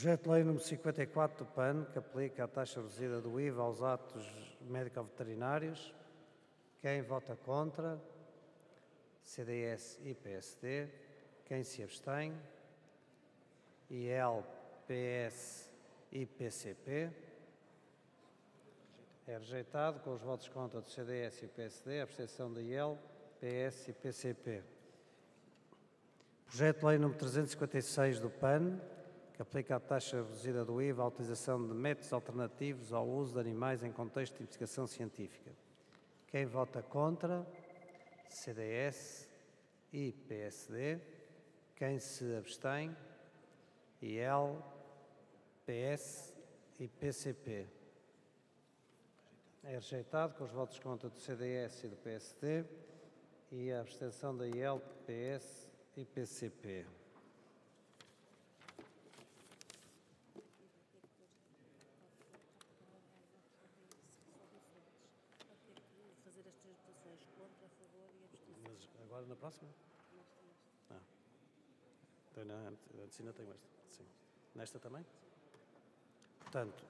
Projeto de Lei número 54 do PAN, que aplica a taxa reduzida do IVA aos atos médico-veterinários. Quem vota contra? CDS e PSD. Quem se abstém? IL, PS e PCP. É rejeitado com os votos contra do CDS e PSD, a abstenção da IL, PS e PCP. Projeto de Lei número 356 do PAN, que aplica a taxa reduzida do IVA à utilização de métodos alternativos ao uso de animais em contexto de investigação científica. Quem vota contra? CDS e PSD. Quem se abstém? IL, PS e PCP. É rejeitado com os votos contra do CDS e do PSD e a abstenção da IL, PS e PCP. Mas agora na próxima? Então, antes ainda tenho esta. Sim. Nesta também? Portanto,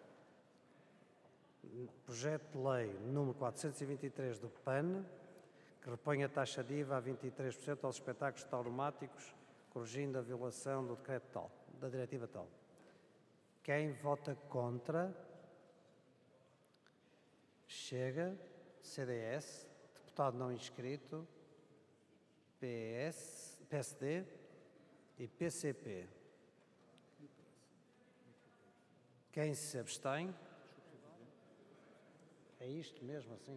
projeto de lei número 423 do PAN, que repõe a taxa de IVA a 23% aos espetáculos tauromáticos, corrigindo a violação do decreto tal, da diretiva tal. Quem vota contra? Chega, CDS, deputado não inscrito, PSD e PCP. Quem se abstém? É isto mesmo assim?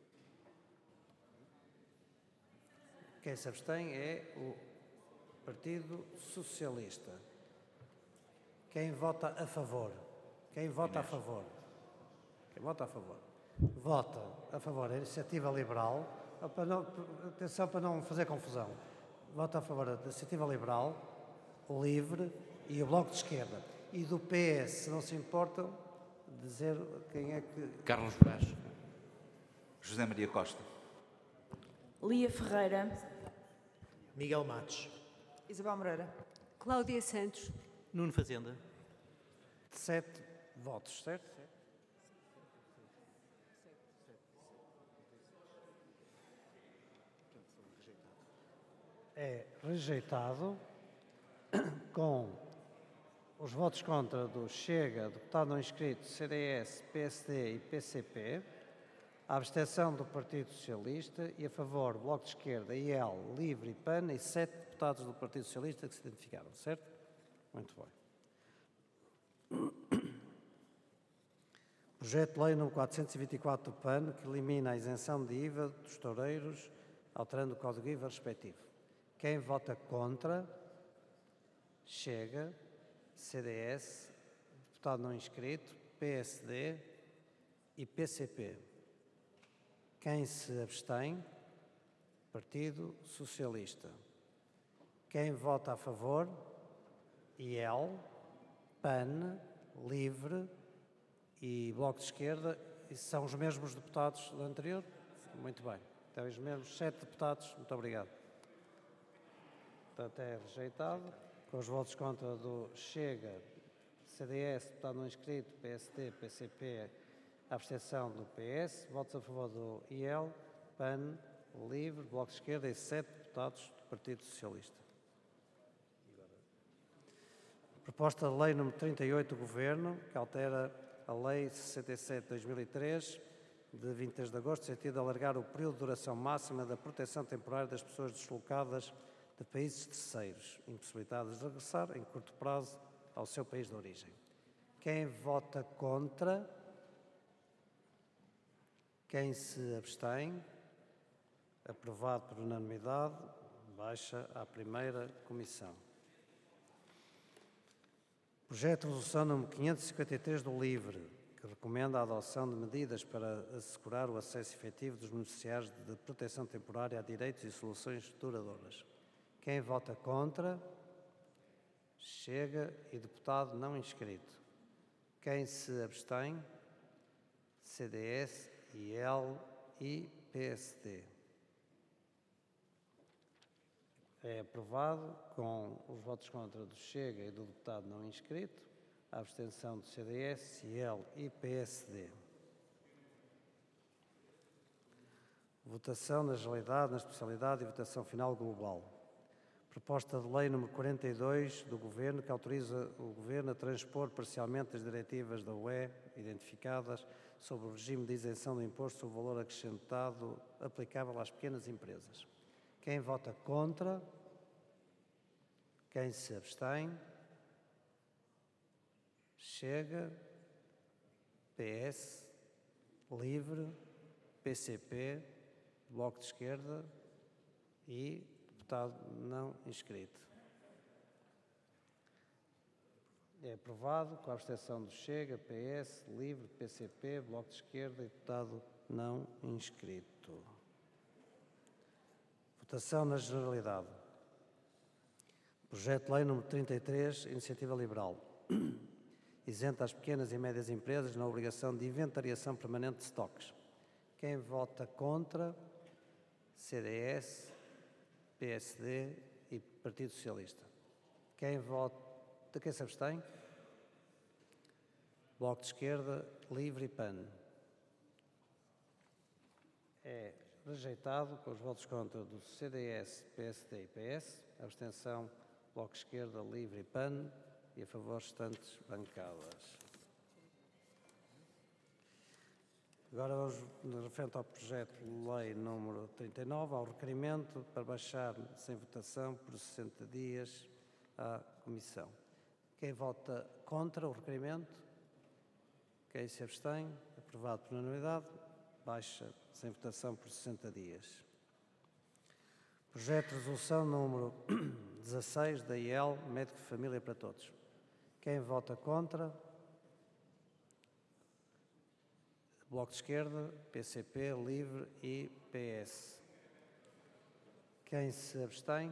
Quem se abstém é o Partido Socialista. Quem vota a favor? Quem vota a favor? Quem vota a favor? Vota a favor a Iniciativa Liberal. Atenção para não fazer confusão. Vota a favor da Iniciativa Liberal, o LIVRE e o Bloco de Esquerda. E do PS, se não se importam, dizer quem é que... Carlos Brás. José Maria Costa. Lia Ferreira. Miguel Matos. Isabel Moreira. Cláudia Santos. Nuno Fazenda. 7 votos, certo? É rejeitado com os votos contra do Chega, deputado não inscrito, CDS, PSD e PCP, a abstenção do Partido Socialista e a favor Bloco de Esquerda, IL, LIVRE e PAN e 7 deputados do Partido Socialista que se identificaram, certo? Muito bem. Projeto de Lei número 424 do PAN, que elimina a isenção de IVA dos toureiros, alterando o Código de IVA respectivo. Quem vota contra? Chega, CDS, deputado não inscrito, PSD e PCP. Quem se abstém? Partido Socialista. Quem vota a favor? IL, PAN, LIVRE e Bloco de Esquerda. E são os mesmos deputados do anterior? Muito bem. Então, os mesmos 7 deputados. Muito obrigado. Portanto, é rejeitado, com os votos contra do Chega, CDS, deputado não inscrito, PSD, PCP, a abstenção do PS, votos a favor do IL, PAN, LIVRE, Bloco de Esquerda e 7 deputados do Partido Socialista. Proposta de Lei número 38 do Governo, que altera a Lei 67 de 2003, de 23 de agosto, no sentido de alargar o período de duração máxima da proteção temporária das pessoas deslocadas de países terceiros, impossibilitadas de regressar em curto prazo ao seu país de origem. Quem vota contra? Quem se abstém? Aprovado por unanimidade, baixa à primeira comissão. Projeto de resolução número 553 do LIVRE, que recomenda a adoção de medidas para assegurar o acesso efetivo dos beneficiários de proteção temporária a direitos e soluções duradouras. Quem vota contra? Chega e deputado não inscrito. Quem se abstém? CDS, IL e PSD. É aprovado com os votos contra do Chega e do deputado não inscrito, A abstenção do CDS, CIEL e PSD. Votação na generalidade, na especialidade e votação final global. Proposta de lei número 42 do Governo, que autoriza o Governo a transpor parcialmente as diretivas da UE identificadas sobre o regime de isenção do imposto sobre o valor acrescentado aplicável às pequenas empresas. Quem vota contra? Quem se abstém? Chega, PS, Livre, PCP, Bloco de Esquerda e deputado não inscrito. É aprovado com a abstenção do Chega, PS, Livre, PCP, Bloco de Esquerda e deputado não inscrito. Votação na generalidade. Projeto de lei número 33, Iniciativa Liberal. Isenta as pequenas e médias empresas na obrigação de inventariação permanente de estoques. Quem vota contra? CDS, PSD e Partido Socialista. Quem se abstém? Bloco de Esquerda, Livre e PAN. É rejeitado com os votos contra do CDS, PSD e PS. Abstenção, Bloco de Esquerda, Livre e PAN. E a favor restantes bancadas. Agora vamos referente ao projeto de lei número 39, ao requerimento para baixar sem votação por 60 dias à Comissão. Quem vota contra o requerimento? Quem se abstém? Aprovado por unanimidade. Baixa sem votação por 60 dias. Projeto de resolução número 16 da IEL, Médico de Família para Todos. Quem vota contra? Bloco de Esquerda, PCP, Livre e PS. Quem se abstém?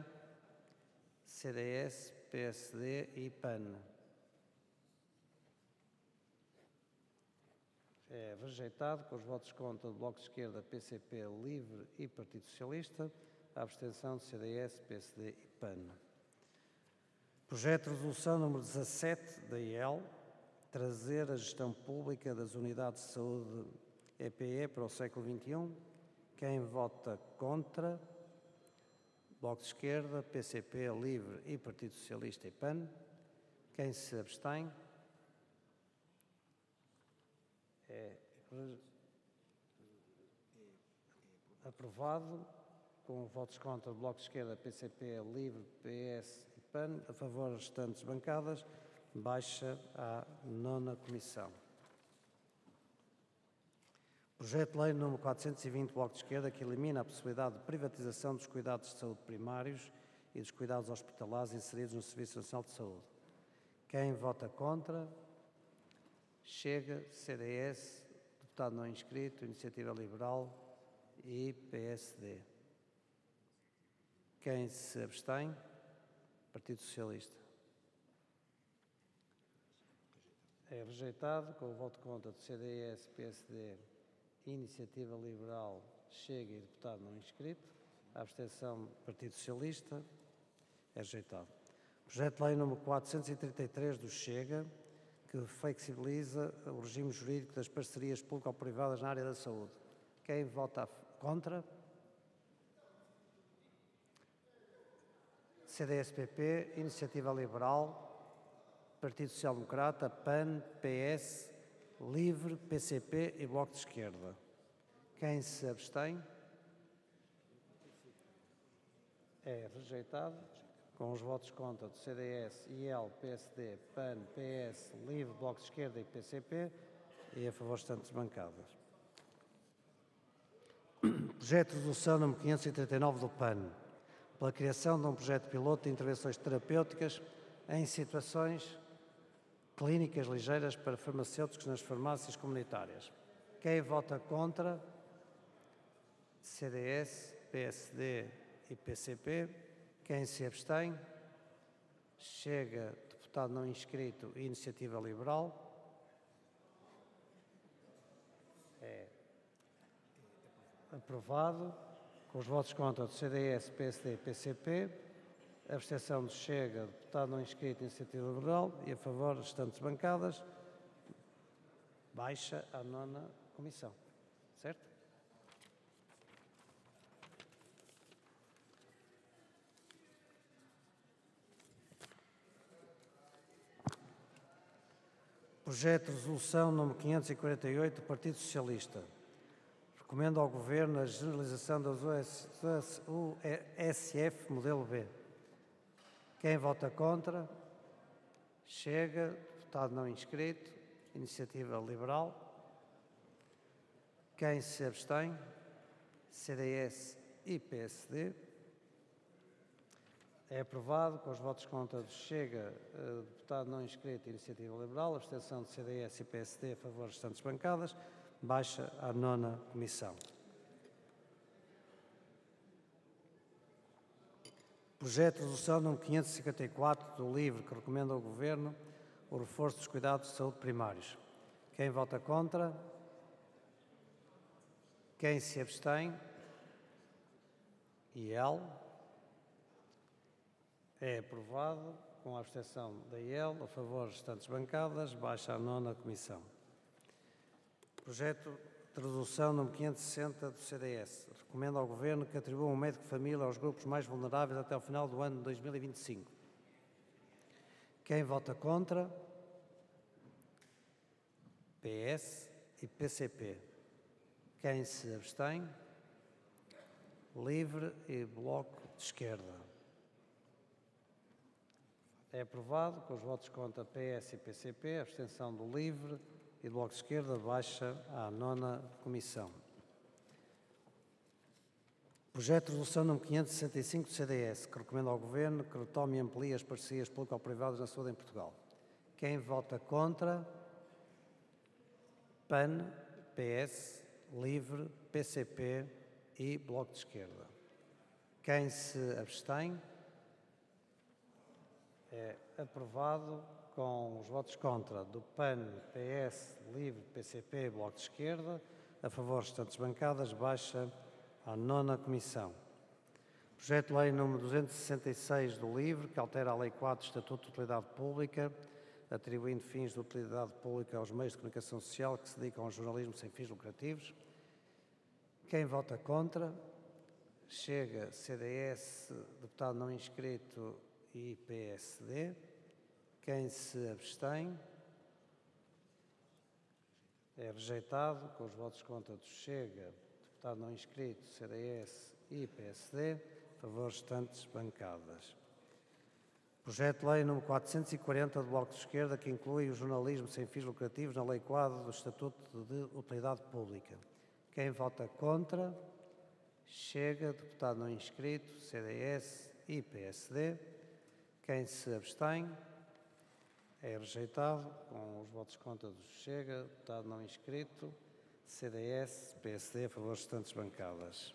CDS, PSD e PAN. É rejeitado com os votos contra do Bloco de Esquerda, PCP, Livre e Partido Socialista. A abstenção do CDS, PSD e PAN. Projeto de resolução número 17 da IEL, trazer a gestão pública das unidades de saúde EPE para o século XXI. Quem vota contra? Bloco de Esquerda, PCP, Livre e Partido Socialista e PAN. Quem se abstém? É aprovado com votos contra do Bloco de Esquerda, PCP, Livre, PS e PAN. A favor das restantes bancadas. Baixa à 9ª Comissão. Projeto de lei número 420, Bloco de Esquerda, que elimina a possibilidade de privatização dos cuidados de saúde primários e dos cuidados hospitalares inseridos no Serviço Nacional de Saúde. Quem vota contra? Chega, CDS, deputado não inscrito, Iniciativa Liberal e PSD. Quem se abstém? Partido Socialista. É rejeitado com o voto contra do CDS, PSD, Iniciativa Liberal, Chega e deputado não inscrito. A abstenção do Partido Socialista. É rejeitado. Projeto de lei número 433 do Chega, que flexibiliza o regime jurídico das parcerias público-privadas na área da saúde. Quem vota contra? CDS-PP, Iniciativa Liberal, Partido Social Democrata, PAN, PS, Livre, PCP e Bloco de Esquerda. Quem se abstém? É rejeitado com os votos contra do CDS, IEL, PSD, PAN, PS, Livre, Bloco de Esquerda e PCP e a favor restantes bancadas. Projeto de resolução número 539 do PAN, pela criação de um projeto piloto de intervenções terapêuticas em situações clínicas ligeiras para farmacêuticos nas farmácias comunitárias. Quem vota contra? CDS, PSD e PCP. Quem se abstém? Chega, deputado não inscrito e Iniciativa Liberal. É aprovado com os votos contra do CDS, PSD e PCP. Abstenção do Chega, deputado não inscrito, Iniciativa Liberal. E a favor, restantes bancadas. Baixa à 9ª comissão. Certo? Projeto de resolução número 548 do Partido Socialista. Recomendo ao Governo a generalização das USF modelo B. Quem vota contra? Chega, deputado não inscrito, Iniciativa Liberal. Quem se abstém? CDS e PSD. É aprovado com os votos contra do Chega, deputado não inscrito, Iniciativa Liberal, abstenção de CDS e PSD a favor das restantes bancadas, baixa à 9ª comissão. Projeto de resolução número 554 do LIVRE, que recomenda ao Governo o reforço dos cuidados de saúde primários. Quem vota contra? Quem se abstém? IEL. É aprovado com a abstenção da IEL, a favor das restantes bancadas, baixa à 9ª comissão. Projeto de resolução número 560 do CDS. Recomenda ao Governo que atribua um médico de família aos grupos mais vulneráveis até ao final do ano de 2025. Quem vota contra? PS e PCP. Quem se abstém? LIVRE e Bloco de Esquerda. É aprovado com os votos contra PS e PCP, a abstenção do LIVRE e do Bloco de Esquerda, baixa à 9ª comissão. Projeto de resolução número 565 do CDS, que recomenda ao Governo que retome e amplie as parcerias público-privadas na saúde em Portugal. Quem vota contra? PAN, PS, LIVRE, PCP e Bloco de Esquerda. Quem se abstém? É aprovado com os votos contra do PAN, PS, LIVRE, PCP e Bloco de Esquerda. A favor, restantes bancadas, baixa à 9ª comissão. Projeto de lei número 266 do LIVRE, que altera a Lei 4 do Estatuto de Utilidade Pública, atribuindo fins de utilidade pública aos meios de comunicação social que se dedicam ao jornalismo sem fins lucrativos. Quem vota contra? Chega, CDS, deputado não inscrito e PSD. Quem se abstém? É rejeitado com os votos contra do Chega, deputado não inscrito, CDS e PSD, a favor restantes bancadas. Projeto de lei número 440 do Bloco de Esquerda, que inclui o jornalismo sem fins lucrativos na Lei Quadro do Estatuto de Utilidade Pública. Quem vota contra? Chega, deputado não inscrito, CDS e PSD. Quem se abstém? É rejeitado com os votos contra do Chega, deputado não inscrito, CDS, PSD, a favor das restantes bancadas.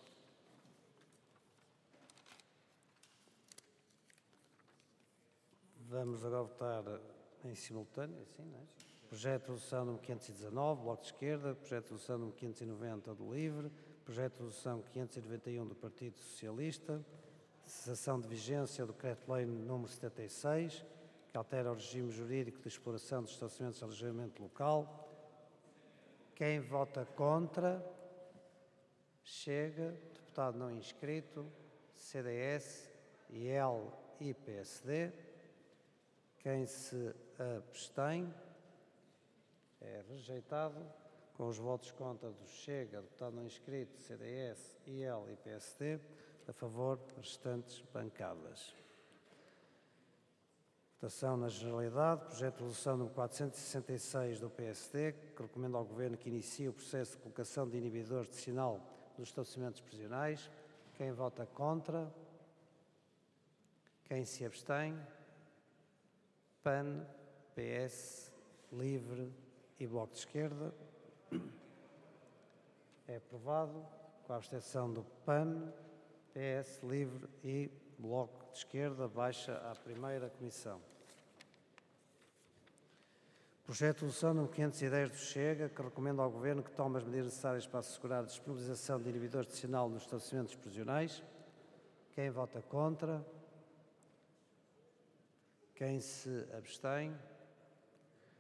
Vamos agora votar em simultâneo, assim, não é? Projeto de resolução número 519, Bloco de Esquerda, projeto de resolução número 590 do LIVRE, projeto de resolução 591 do Partido Socialista, cessação de vigência do Decreto-Lei número 76, que altera o regime jurídico de exploração dos estacionamentos de alojamento local. Quem vota contra? Chega, deputado não inscrito, CDS, IEL e PSD. Quem se abstém? É rejeitado com os votos contra do Chega, deputado não inscrito, CDS, IEL e PSD, a favor das restantes bancadas. Votação na generalidade, projeto de resolução número 466 do PSD, que recomenda ao Governo que inicie o processo de colocação de inibidores de sinal dos estabelecimentos prisionais. Quem vota contra? Quem se abstém? PAN, PS, LIVRE e Bloco de Esquerda. É aprovado com a abstenção do PAN, PS, LIVRE e Bloco de Esquerda, baixa à 1ª comissão. Projeto de resolução número 510 do Chega, que recomenda ao Governo que tome as medidas necessárias para assegurar a disponibilização de inibidores de sinal nos estabelecimentos prisionais. Quem vota contra? Quem se abstém?